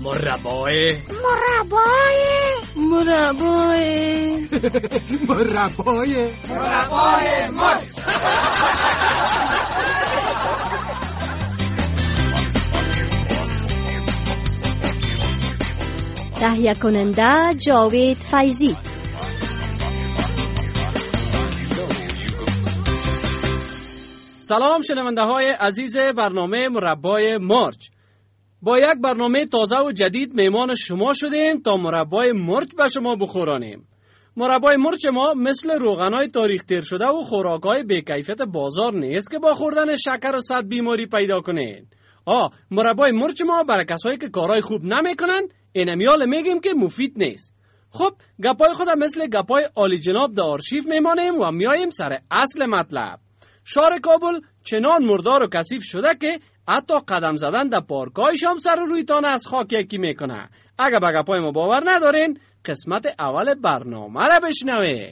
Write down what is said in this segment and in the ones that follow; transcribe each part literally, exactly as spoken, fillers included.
مربای مربای مربای مربای مربای مرچ. تهیه کننده جاوید فیضی. سلام شنونده های عزیز برنامه مربای مرچ. با یک برنامه تازه و جدید میمان شما شدیم تا مربای مرچ به شما بخورانیم. مربای مرچ ما مثل روغنای تاریخ تیر شده و خوراکای بی‌کیفیت بازار نیست که با خوردن شکر و صد بیماری پیدا کنین. آه مربای مرچ ما برای کسایی که کارهای خوب نمیکنن اینمیال میگیم که مفید نیست. خب گپای خود مثل گپای عالی جناب در آرشیو میمانیم و میاییم سر اصل مطلب. شهر کابل چنان مردار و کثیف شده که حتی قدم زدن در پارکایش هم سر روی تان از خاک یکی میکنه. اگه به گپای ما باور ندارین قسمت اول برنامه را بشنوید.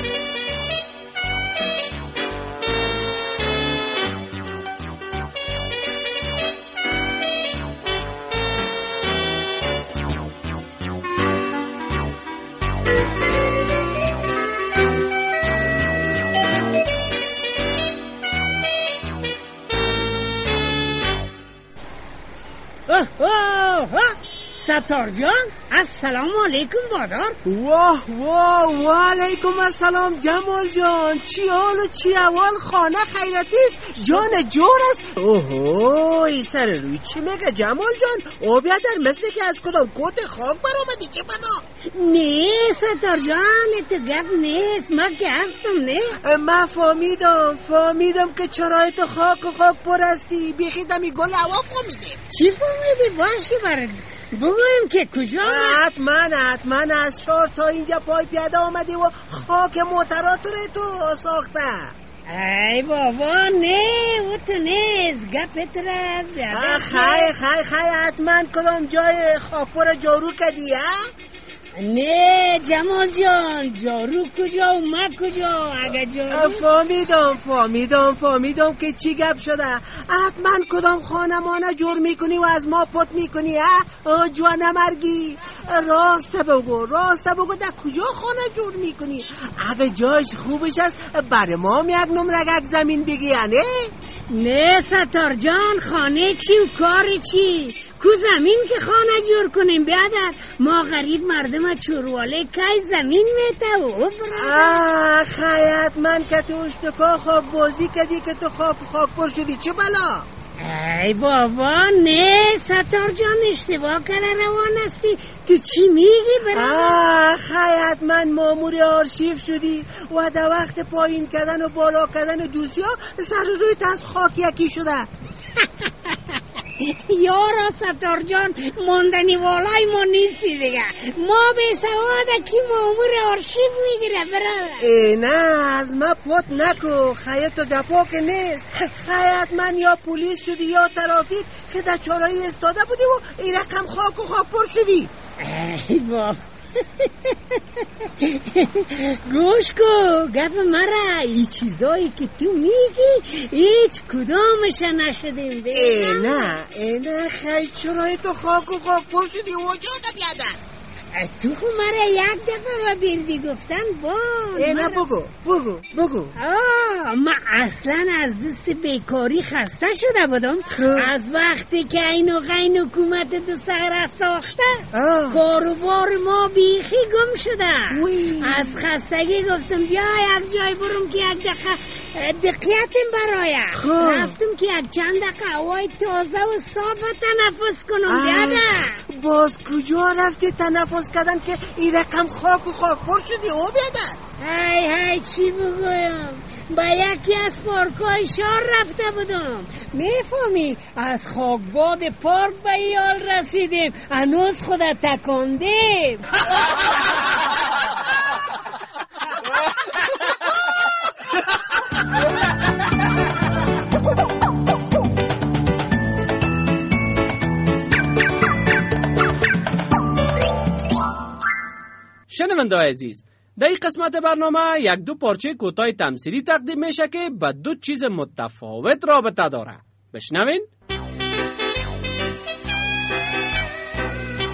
ستار جان السلام علیکم بادار. واه واه و علیکم السلام جمال جان. چی حال و چی احوال؟ خانه خیرتیست؟ جان جور است؟ اوهو این سر روی چی میگه جمال جان؟ او بیادر مثل که از کدام کوت خاک بر آمدی چه بنا؟ نه ستار جان تو گپ نیست، ما که هستم نه. من فهمیدم فهمیدم که چرای تو خاک و خاک پر هستی. بیخی دمی گل هوا فهمیدیم. چی فهمیدی؟ باش که برد بگویم که کجا؟ حتما حتما از شهر تا اینجا پای پیاده آمدی و خاک موترات رو تو ساخته. ای بابا نه او تو نیست گپت را از خی خی خی حتما کدام جای خاک پر جارو کردی ها؟ نه جمال جان جارو کجا و ما کجا؟ اگه جارو فهمیدم فهمیدم فهمیدم که چی گپ شده. حتما کدام خانمانه جور میکنی و از ما پت میکنی ها؟ جوانه مرگی راست بگو راست بگو در کجا خانه جور میکنی؟ اگه جاش خوبش است برای ما هم یک نمرگک زمین بگی نه؟ نه ستار جان خانه چی و کار چی؟ کو زمین که خانه جور کنیم بیادر؟ ما غریب مردم چورواله که زمین میته و آه خیات من که تو اشتکا خاک بازی کردی که تو خاک خاک پر شدی چه بلا؟ ای بابا نه ستار جان اشتباه کرده روان هستی. تو چی میگی برای؟ آه خیات من مامور آرشیو شدی و در وقت پایین کردن و بالا کردن دوسیا سر رویت از خاک یکی شده. یارا ستار جان ماندنی والای ما نیستی دیگه. ما به سواده کی مامور آرشیو میگیره برای؟ ای نه از ما پت نکو خیات و گپا که نیست. خیات من یا پولیس شدی یا ترافیک که در چالایی استاده بودی و این رقم خاک و خاک پر شدی. ای بابا گوش کو گپ مرا این چیزایی که تو میگی هیچ کدامش نشدیم. ای نه ای نه خیلی چرای تو خاک و خاک پر شدی وجود بیادر. تو خو مرا یک دفعه و بیردی گفتن با ای نه بگو بگو بگو. آه ما اصلا از دست بیکاری خسته شده بودم. از وقتی که این و غین حکومت دو سهره ساخته کاروبار ما بیخی گم شده. وی. از خستگی گفتم بیا یک جای برم که یک دقیقه دقیقتیم برایم. رفتم که یک چند دقیقه هوای تازه و صاف تنفس کنم بیادر. باز کجا رفتی تنفس کردن که این رقم خاک و خاک پر شدی او بیادر؟ هی هی چی بگویم با یکی از پارکای شهر رفته بودم. میفهمی از خاکباد پارک به ایال رسیدیم هنوز خودت تکندیم. شنونده عزیز در این قسمت برنامه یک دو پارچه کوتاه تمثیلی تقدیم میشه که با دو چیز متفاوت رابطه داره. بشنوین.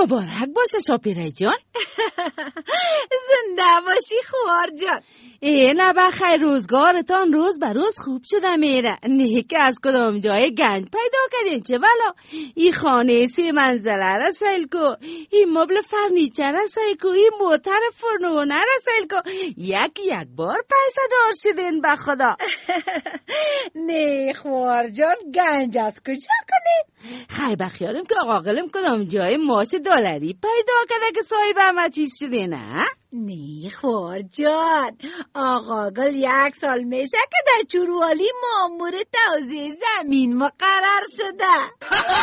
مبارک باشه شاپیره جان. زنده باشی خوار جان. ای نه بخیر، روزگارتان روز به روز خوب شده میره. نه که از کدام جای گنج پیدا کردین چه بلا. این خانه سی منزله را سیل کو، این مبل فرنیچر را سیل کو، این موتر فرنونه را سیل کو. یک یک بار پیسه دار شدین به خدا. نه خوار جان، گنج از کجا کنی؟ خیلی بخیارم که آقا قلم کدام جای ماش دلاری پیدا کرده که صاحب همه چیز شده نه؟ نه خوار جان، آقا گل یک سال میشه که در چوروالی مامور توزیع زمین مقرر شده.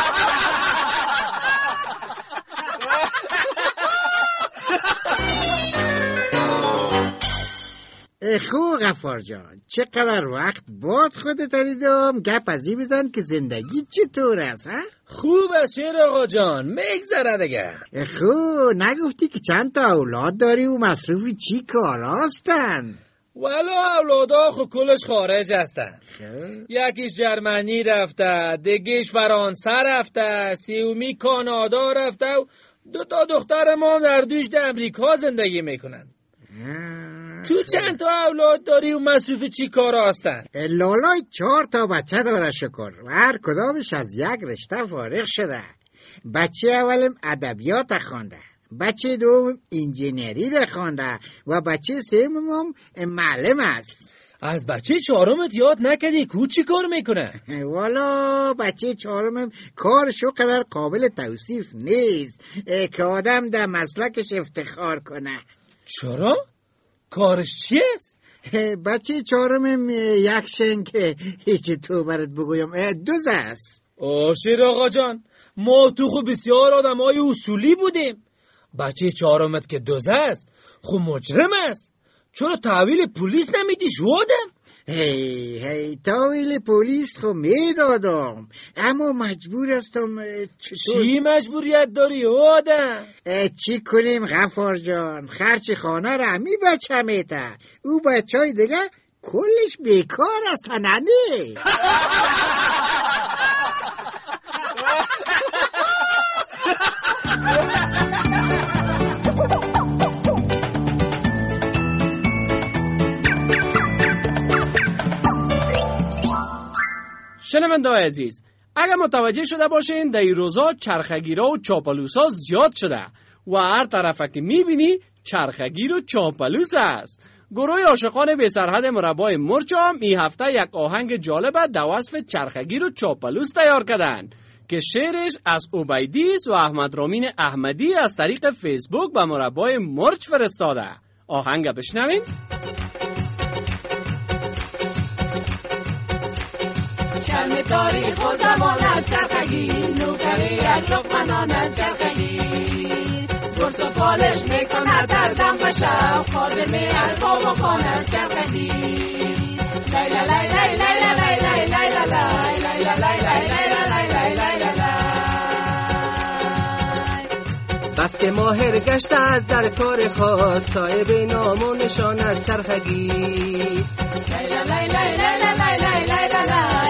خو غفار جان، چقدر وقت بعد خودت دیدم. گپ از این بزن که زندگی چطور است ها؟ خوب است شیر آقا جان، میگذره دیگه. خو نگفتی که چند تا اولاد داری و مصروفی چی کار هستن؟ والا اولادا خو کلش خارج هستن. یکیش جرمنی رفته، دیگیش فرانسه رفته، سیومی کانادا رفته و دو تا دختر ما در دوش در امریکا زندگی میکنن. تو چند تا اولاد داری و مصروف چی کار هستن؟ لالای چهار تا بچه داره شکر و هر کدامش از یک رشته فارغ شده. بچه اولم ادبیات خونده، بچه دوم انجینری را خونده و بچه سومم معلم است. از بچه چهارمت یاد نکردی کو چی کار میکنه؟ والا بچه چهارمم کارشو قدر قابل توصیف نیست که آدم در مسلکش افتخار کنه. چرا؟ کارش چی است؟ بچه چهارمم یک شنگ هیچی تو برات بگویم دوز است. آه شیر آقا جان، ما تو خو بسیار آدم های اصولی بودیم. بچه چهارمت که دوز است خو مجرم است. چرا تحویل پلیس نمیدی شو آدم؟ هی هی تحویل پلیس خو میدادم اما مجبور هستم. چی مجبوریت داری آدم؟ چی کنیم غفار جان، خرچ خانه را همی بچه میته، او بچه های دیگه کلش بیکار است ننی. شنونده‌های عزیز، اگر متوجه شده باشین در این روزا چرخگیرا و چاپلوسا زیاد شده و هر طرفه که میبینی چرخگیر و چاپلوس است. گروه عاشقان بی سرحد مربای مرچ هم این هفته یک آهنگ جالب در وصف چرخگیر و چاپلوس تیار کردن که شعرش از عبیدیس و احمد رامین احمدی از طریق فیسبوک به مربای مرچ فرستاده. آهنگ بشنوین. شرم تاریخ و زمان از چرخگیر، نوکری یک لقمنان از چرخگیر، گرس و پالش میکنه در دم و شب، خادم ارباب و خان از چرخگیر. لیلا لیلا لیلا لیلا لیلا لیلا لیلا لیلا لیلا. بس که ماهر گشته از در کار خود، صاحب نام و نشان از چرخگیر. لیلا لیلا لیلا لیلا لیلا.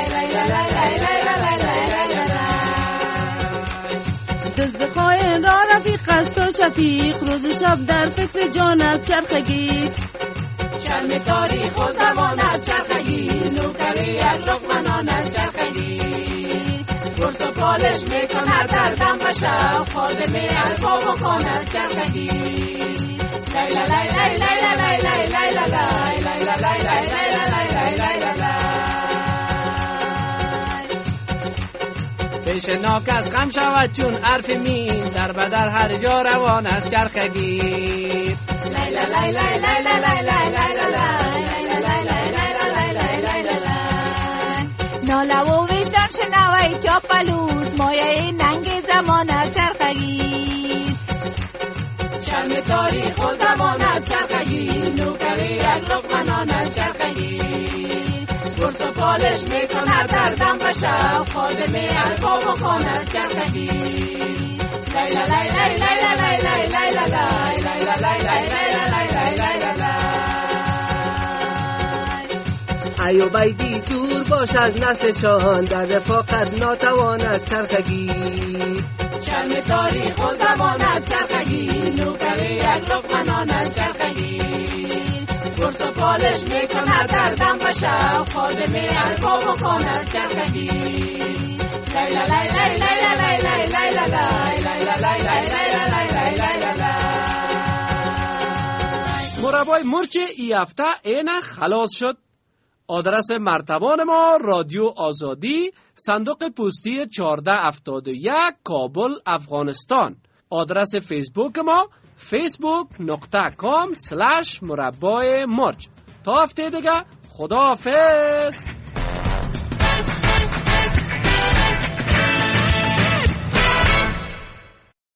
دزد خائن را رفیق است و شفیق، روز شب در فکر جان از چرخگیر. شرم تاریخ و زمان از چرخگیر، نوکری یک لقمنان از چرخگیر، گرس و پالش میکنه در دم و شب، خادم ارباب و خان از چرخگیر. لیلا لیلا لیلا لیلا لیلا لیلا لیلا لیلا لیلا. پیش ناک از غم شود چون حرف مین، در بدر هر جا روان از چرخگیر. لیلا لیلا لیلا لیلا لیلا. ناله و ویدار شنوی چاپلوس، مایه ننگ زمان از چرخگیر. شرم تاریخ و زمان از چرخگیر، نوکری یک لقمنان از چرخگیر، گرس و پالش میکنه در دم و شب، خادم ارباب و خان از چرخگیر. لیلا لیلا لیلا لیلا لیلا لیلا لیلا لیلا. ای عبیدی دور باش از نسلشان، در رفاقت ناتوان از چرخگیر. چرم تاریخ و زمان از چرخگیر نوکر یک لقمه نان از چرخگیر قرص و پالش میکند در دم و شب خادم ارباب و خان از چرخگیر لیلا لیلا لیلا لیلا لیلا لیلا لیلا لیلا لیلا. مربای مرچ ای هفته اینه خلاص شد. آدرس مرتبان ما رادیو آزادی، صندوق پستی چهارده هفتاد و یک، کابل، افغانستان. آدرس فیسبوک ما فیسبوک نقطه کام سلش مربای مرچ. تا هفته دیگه خداحافظ.